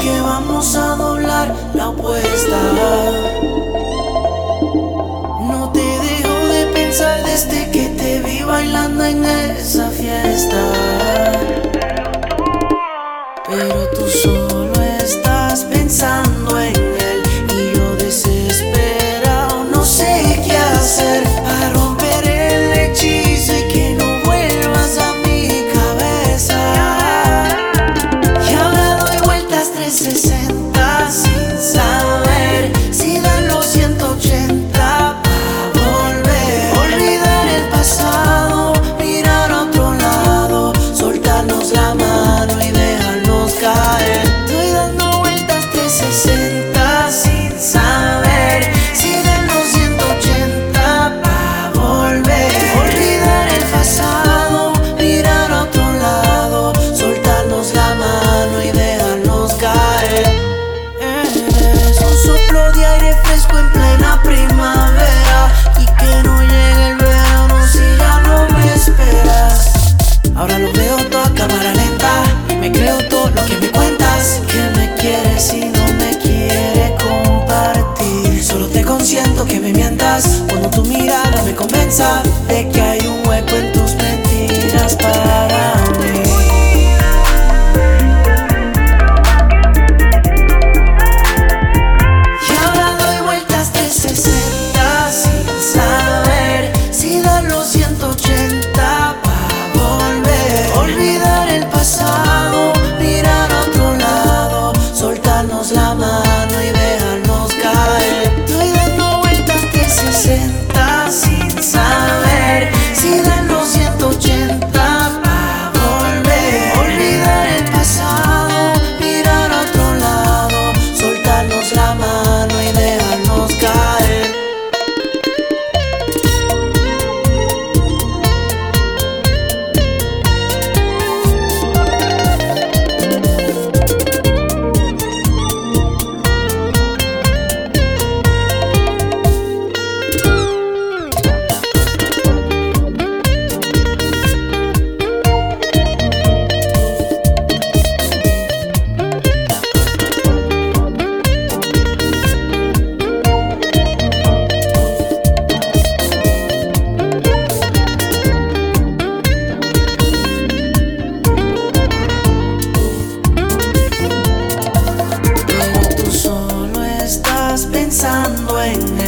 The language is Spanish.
que vamos a doblar la apuesta. No te dejo de pensar desde que te vi bailando en esa fiesta. Pero tú solo estás pensando en él y yo desesperado no sé qué hacer para romper el hechizo y que no vuelvas a mi cabeza. Y ahora doy vueltas 360 sin saber si dan los 180 para volver. Olvidar el pasado, mirar a otro lado, soltarnos la mano y dejarnos caer. Estoy dando vueltas 360 sin saber si dan los 180 para volver. Olvidar el pasado, mirar a otro lado, soltarnos la mano y dejarnos caer. Eres un soplo de aire fresco en plena primavera y que no llegue el verano si ya no me esperas. Ahora lo veo todo a cámara lenta, me creo todo lo que me cuentas, que me quieres y no me quiere compartir. Solo te consiento que me mientas cuando tu mirada me convenza de que hay un hueco en tus mentiras para mí. Y ahora doy vueltas 360 sin saber si dar los 180 para volver. Olvidar el pasado, mirar a otro lado, soltarnos la mano y dejarnos caer. Estoy dando vueltas 360 sin saber si dan los 180 para volver. Olvidar el pasado, mirar a otro lado, soltarnos la mano y dejarnos caer. Pero tú solo estás pensando en